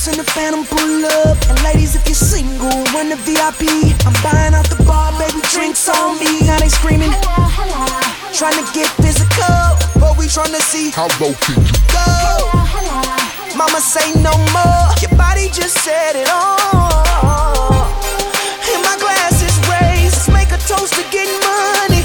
Boss in the Phantom pull up. And ladies, if you're single, run the VIP. I'm buying out the bar, baby, drinks on me. Now they screaming, trying to get physical, but we trying to see how low can you go. Mama say no more, your body just set it on. And my glass is raised, let's make a toast to getting money.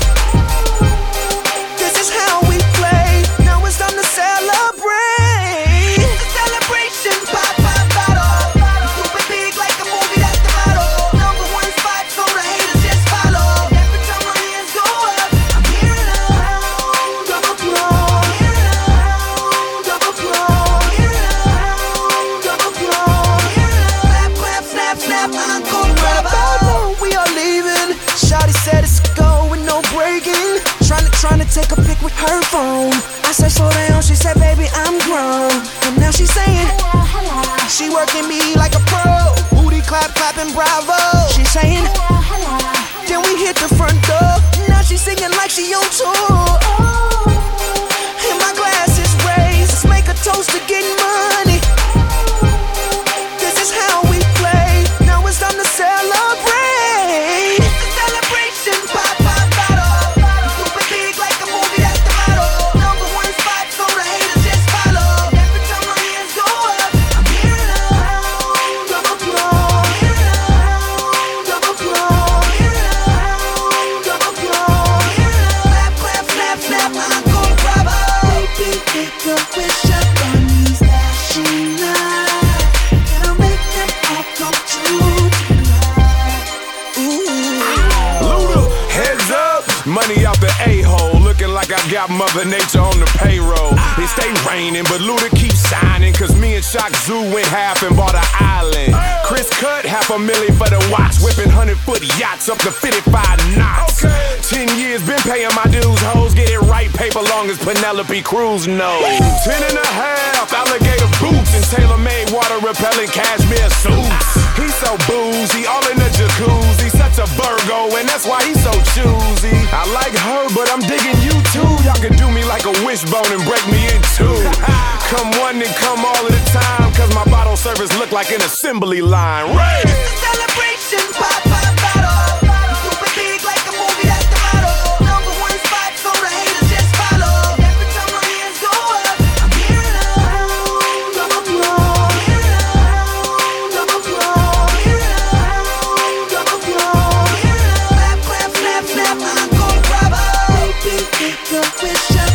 This is how we play, now it's time to celebrate. It's a celebration, pop, pop, bottle. Super big like a movie, that's the motto. Number one spot, so the haters just follow. Every time my hands go up, I'm hearing a round of applause. Hearing a round of applause. Hearing a round of applause. Hearing a clap, clap, snap, snap, uncle brother. We are leaving. Shawty said it's a go with no breaking. Trying to take a pic with her phone. I said slow down, she said baby I'm grown. And now she's saying she working me like a pro. Booty clap, clapping bravo. She's saying then we hit the front door. Now she's singing like she on tour. And my glass is raised, let's make a toast to getting money. This is how we play, now it's time to celebrate. It's a celebration, pop, pop, bottle. Super big like a movie, that's the motto. Number one spot, so the haters just follow. Every time my hands go up, I'm hearing a round of applause. Hearing a round of applause. Hearing a round of applause. Hearing a clap, clap, snap, snap, Uncle Bravo. Baby, make a wish upon these dashing lights. And I'll make them all come true tonight. Luda, heads up, money out the a-hole. Looking like I got Mother Nature on the payroll. It stay raining, but Luda keeps shining. Cause me and Shock Zoo went half and bought an island. Chris cut $500,000 for the watch. Whipping 100-foot yachts up to 55 knots. 10 years been paying my dues, hoes. Get it right, paper long as Penelope Cruz knows. 10 and a half, alligator boots. And tailor-made water repellent cashmere suits. He's so bougie, all in the jacuzzi. Such a Virgo, and that's why he's so choosy. I like her, but I'm digging you too. Y'all can do me like a wishbone and break me in two. Come one and come all of the time. Cause my bottle service look like an assembly line. Right? It's a celebration, pop, pop, bottle. Super big like a movie, that's the motto. Number one spot, so the haters just follow. Every time my hands go up, I'm hearing a round of applause. Hearing a round of applause. Hearing a round of applause. Hearing a clap, clap, snap, snap, Uncle Bravo. Baby, make a wish